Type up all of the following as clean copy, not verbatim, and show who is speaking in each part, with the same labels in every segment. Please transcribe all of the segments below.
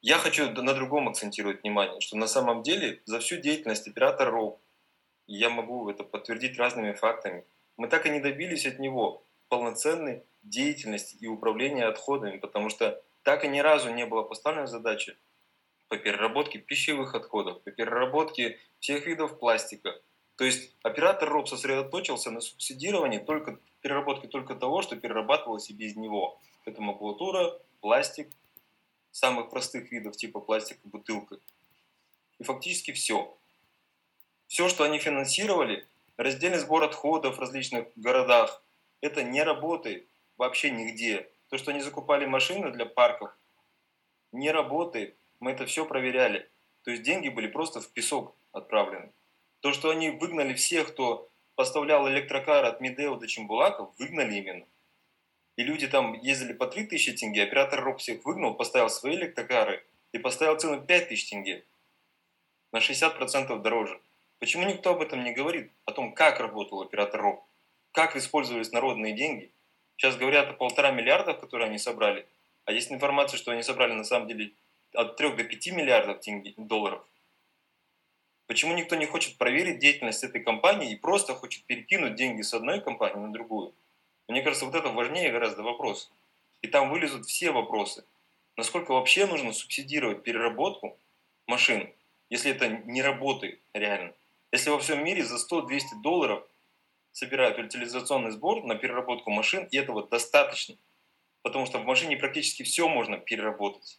Speaker 1: Я хочу на другом акцентировать внимание, что на самом деле за всю деятельность оператора РОП, и я могу это подтвердить разными фактами, мы так и не добились от него полноценной деятельности и управления отходами, потому что так и ни разу не была поставлена задача по переработке пищевых отходов, по переработке всех видов пластика. То есть оператор РОП сосредоточился на субсидировании только переработки только того, что перерабатывалось и без него. Это макулатура, пластик, самых простых видов типа пластика, бутылка. И фактически все. Все, что они финансировали, раздельный сбор отходов в различных городах, это не работает вообще нигде. То, что они закупали машины для парков, не работает. Мы это все проверяли. То есть деньги были просто в песок отправлены. То, что они выгнали всех, кто поставлял электрокар от Медео до Чембулака, выгнали именно. И люди там ездили по 3000 тенге, оператор РОП всех выгнал, поставил свои электрокары и поставил цену 5000 тенге, на 60% дороже. Почему никто об этом не говорит? О том, как работал оператор РОП, как использовались народные деньги. Сейчас говорят о 1,5 миллиарда, которые они собрали, а есть информация, что они собрали на самом деле от 3 до 5 миллиардов долларов. Почему никто не хочет проверить деятельность этой компании и просто хочет перекинуть деньги с одной компании на другую? Мне кажется, вот это важнее гораздо вопрос. И там вылезут все вопросы. Насколько вообще нужно субсидировать переработку машин, если это не работает реально? Если во всем мире за 100-200 долларов собирают утилизационный сбор на переработку машин, и этого достаточно, потому что в машине практически все можно переработать.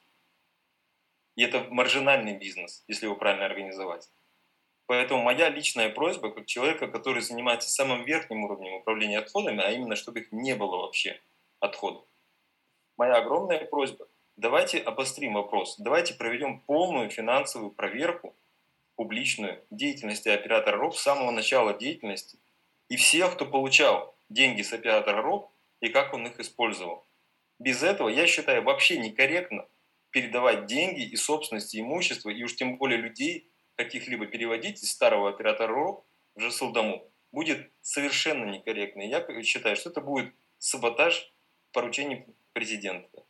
Speaker 1: И это маржинальный бизнес, если его правильно организовать. Поэтому моя личная просьба, как человека, который занимается самым верхним уровнем управления отходами, а именно, чтобы их не было вообще, отходов. Моя огромная просьба, давайте обострим вопрос, давайте проведем полную финансовую проверку, публичную, деятельности оператора РОП с самого начала деятельности и всех, кто получал деньги с оператора РОП и как он их использовал. Без этого, я считаю, вообще некорректно передавать деньги и собственность, и имущество, и уж тем более людей, каких-либо переводить из старого оператора РОП в Жасылдаму, будет совершенно некорректно. И я считаю, что это будет саботаж поручений президента.